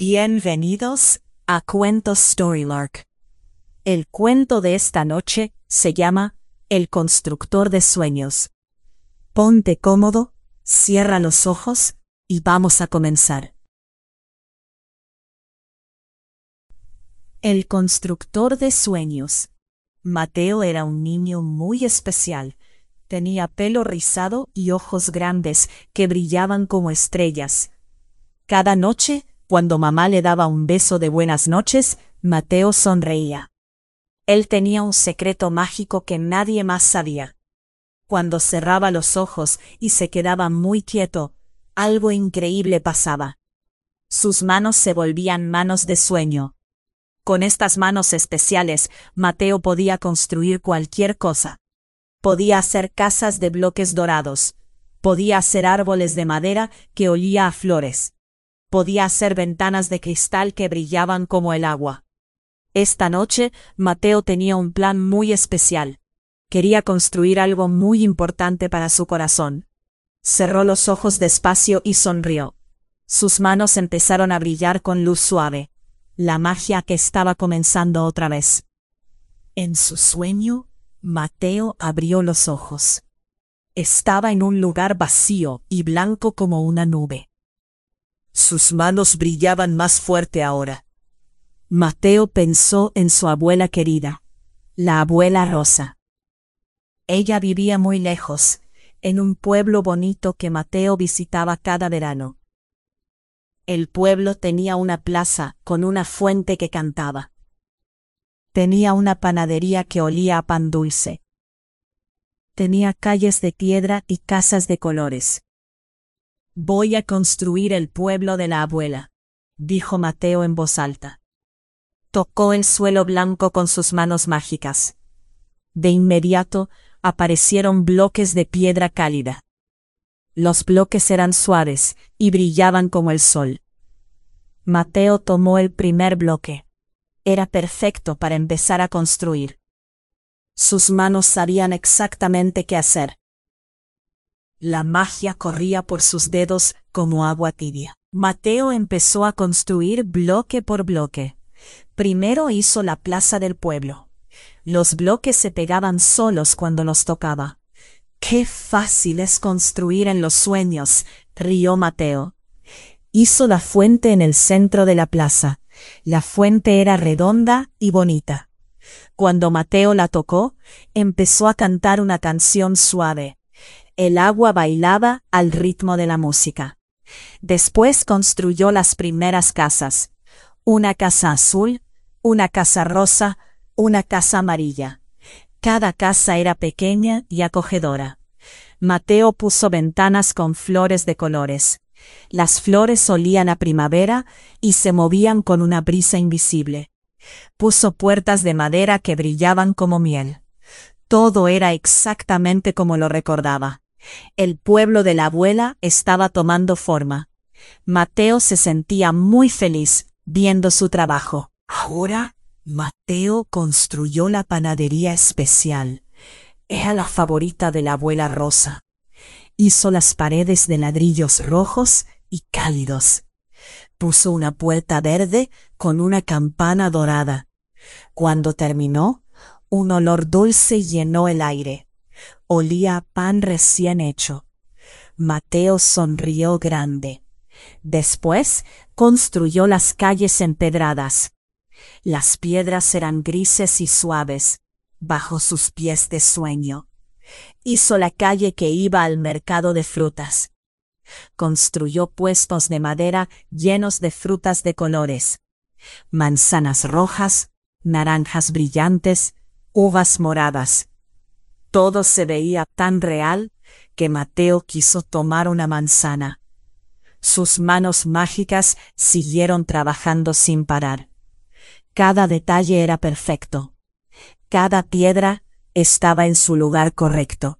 Bienvenidos a Cuentos Storylark. El cuento de esta noche se llama El constructor de sueños. Ponte cómodo, cierra los ojos y vamos a comenzar. El constructor de sueños. Mateo era un niño muy especial. Tenía pelo rizado y ojos grandes que brillaban como estrellas. Cada noche, cuando mamá le daba un beso de buenas noches, Mateo sonreía. Él tenía un secreto mágico que nadie más sabía. Cuando cerraba los ojos y se quedaba muy quieto, algo increíble pasaba. Sus manos se volvían manos de sueño. Con estas manos especiales, Mateo podía construir cualquier cosa. Podía hacer casas de bloques dorados. Podía hacer árboles de madera que olía a flores. Podía hacer ventanas de cristal que brillaban como el agua. Esta noche, Mateo tenía un plan muy especial. Quería construir algo muy importante para su corazón. Cerró los ojos despacio y sonrió. Sus manos empezaron a brillar con luz suave. La magia que estaba comenzando otra vez. En su sueño, Mateo abrió los ojos. Estaba en un lugar vacío y blanco como una nube. Sus manos brillaban más fuerte ahora. Mateo pensó en su abuela querida, la abuela Rosa. Ella vivía muy lejos, en un pueblo bonito que Mateo visitaba cada verano. El pueblo tenía una plaza con una fuente que cantaba. Tenía una panadería que olía a pan dulce. Tenía calles de piedra y casas de colores. «Voy a construir el pueblo de la abuela», dijo Mateo en voz alta. Tocó el suelo blanco con sus manos mágicas. De inmediato aparecieron bloques de piedra cálida. Los bloques eran suaves y brillaban como el sol. Mateo tomó el primer bloque. Era perfecto para empezar a construir. Sus manos sabían exactamente qué hacer. La magia corría por sus dedos como agua tibia. Mateo empezó a construir bloque por bloque. Primero hizo la plaza del pueblo. Los bloques se pegaban solos cuando los tocaba. ¡Qué fácil es construir en los sueños!, rió Mateo. Hizo la fuente en el centro de la plaza. La fuente era redonda y bonita. Cuando Mateo la tocó, empezó a cantar una canción suave. El agua bailaba al ritmo de la música. Después construyó las primeras casas. Una casa azul, una casa rosa, una casa amarilla. Cada casa era pequeña y acogedora. Mateo puso ventanas con flores de colores. Las flores olían a primavera y se movían con una brisa invisible. Puso puertas de madera que brillaban como miel. Todo era exactamente como lo recordaba. El pueblo de la abuela estaba tomando forma. Mateo se sentía muy feliz viendo su trabajo. Ahora, Mateo construyó la panadería especial. Era la favorita de la abuela Rosa. Hizo las paredes de ladrillos rojos y cálidos. Puso una puerta verde con una campana dorada. Cuando terminó, un olor dulce llenó el aire. Olía a pan recién hecho. Mateo sonrió grande. Después construyó las calles empedradas. Las piedras eran grises y suaves, bajo sus pies de sueño. Hizo la calle que iba al mercado de frutas. Construyó puestos de madera llenos de frutas de colores. Manzanas rojas, naranjas brillantes, uvas moradas. Todo se veía tan real que Mateo quiso tomar una manzana. Sus manos mágicas siguieron trabajando sin parar. Cada detalle era perfecto. Cada piedra estaba en su lugar correcto.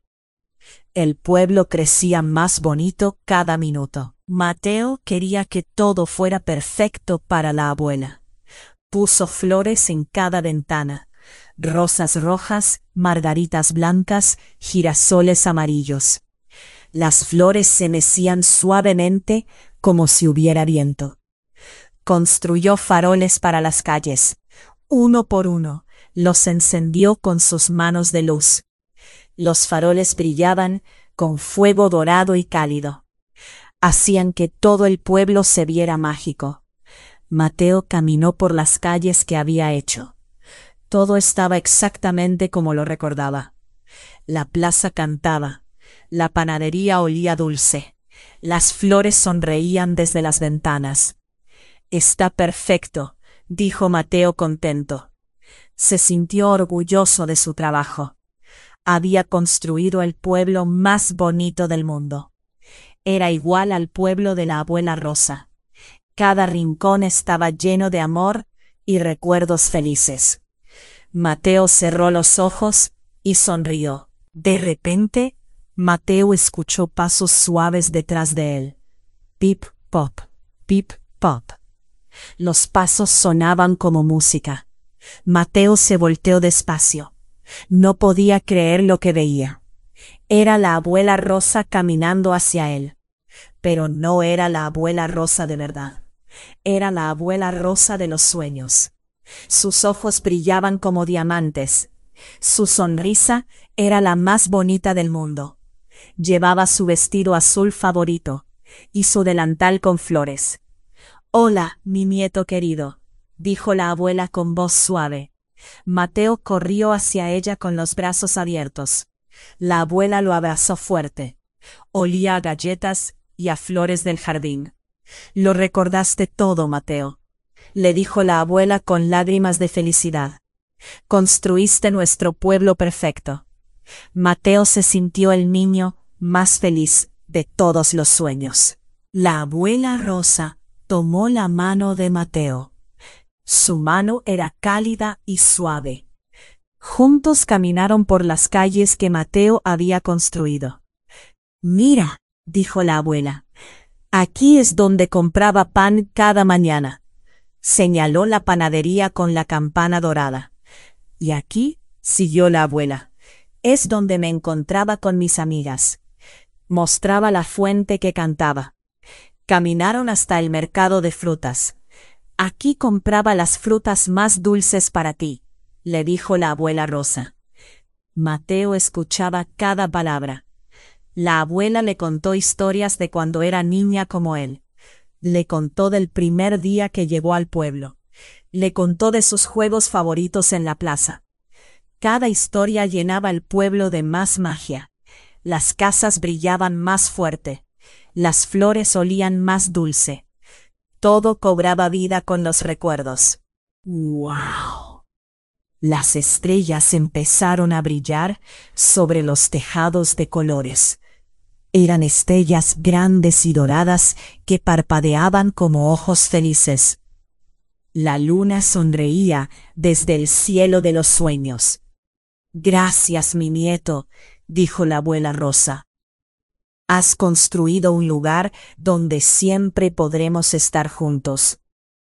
El pueblo crecía más bonito cada minuto. Mateo quería que todo fuera perfecto para la abuela. Puso flores en cada ventana. Rosas rojas, margaritas blancas, girasoles amarillos. Las flores se mecían suavemente como si hubiera viento. Construyó faroles para las calles. Uno por uno, los encendió con sus manos de luz. Los faroles brillaban con fuego dorado y cálido. Hacían que todo el pueblo se viera mágico. Mateo caminó por las calles que había hecho. Todo estaba exactamente como lo recordaba. La plaza cantaba, la panadería olía dulce, las flores sonreían desde las ventanas. «Está perfecto», dijo Mateo contento. Se sintió orgulloso de su trabajo. Había construido el pueblo más bonito del mundo. Era igual al pueblo de la abuela Rosa. Cada rincón estaba lleno de amor y recuerdos felices. Mateo cerró los ojos y sonrió. De repente, Mateo escuchó pasos suaves detrás de él. Pip, pop, pip, pop. Los pasos sonaban como música. Mateo se volteó despacio. No podía creer lo que veía. Era la abuela Rosa caminando hacia él. Pero no era la abuela Rosa de verdad. Era la abuela Rosa de los sueños. Sus ojos brillaban como diamantes. Su sonrisa era la más bonita del mundo. Llevaba su vestido azul favorito y su delantal con flores. «Hola, mi nieto querido», dijo la abuela con voz suave. Mateo corrió hacia ella con los brazos abiertos. La abuela lo abrazó fuerte. Olía a galletas y a flores del jardín. «Lo recordaste todo, Mateo», le dijo la abuela con lágrimas de felicidad. «Construiste nuestro pueblo perfecto». Mateo se sintió el niño más feliz de todos los sueños. La abuela Rosa tomó la mano de Mateo. Su mano era cálida y suave. Juntos caminaron por las calles que Mateo había construido. «Mira», dijo la abuela, «aquí es donde compraba pan cada mañana». Señaló la panadería con la campana dorada. «Y aquí», siguió la abuela, «es donde me encontraba con mis amigas». Mostraba la fuente que cantaba. Caminaron hasta el mercado de frutas. «Aquí compraba las frutas más dulces para ti», le dijo la abuela Rosa. Mateo escuchaba cada palabra. La abuela le contó historias de cuando era niña como él. Le contó del primer día que llegó al pueblo. Le contó de sus juegos favoritos en la plaza. Cada historia llenaba el pueblo de más magia. Las casas brillaban más fuerte. Las flores olían más dulce. Todo cobraba vida con los recuerdos. ¡Wow! Las estrellas empezaron a brillar sobre los tejados de colores. Eran estrellas grandes y doradas que parpadeaban como ojos felices. La luna sonreía desde el cielo de los sueños. «Gracias, mi nieto», dijo la abuela Rosa. «Has construido un lugar donde siempre podremos estar juntos».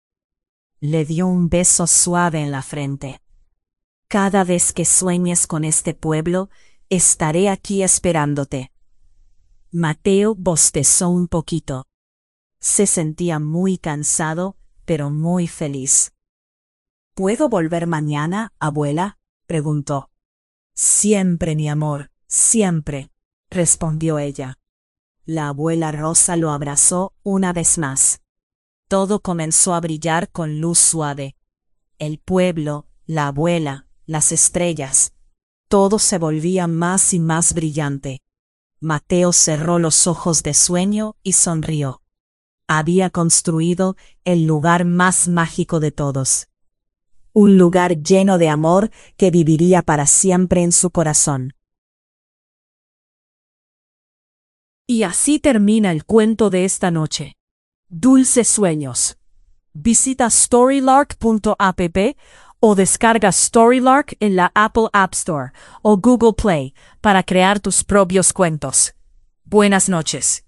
Le dio un beso suave en la frente. «Cada vez que sueñes con este pueblo, estaré aquí esperándote». Mateo bostezó un poquito. Se sentía muy cansado, pero muy feliz. «¿Puedo volver mañana, abuela?», preguntó. «Siempre, mi amor, siempre», respondió ella. La abuela Rosa lo abrazó una vez más. Todo comenzó a brillar con luz suave. El pueblo, la abuela, las estrellas. Todo se volvía más y más brillante. Mateo cerró los ojos de sueño y sonrió. Había construido el lugar más mágico de todos. Un lugar lleno de amor que viviría para siempre en su corazón. Y así termina el cuento de esta noche. Dulces sueños. Visita storylark.app o descarga Storylark en la Apple App Store o Google Play para crear tus propios cuentos. Buenas noches.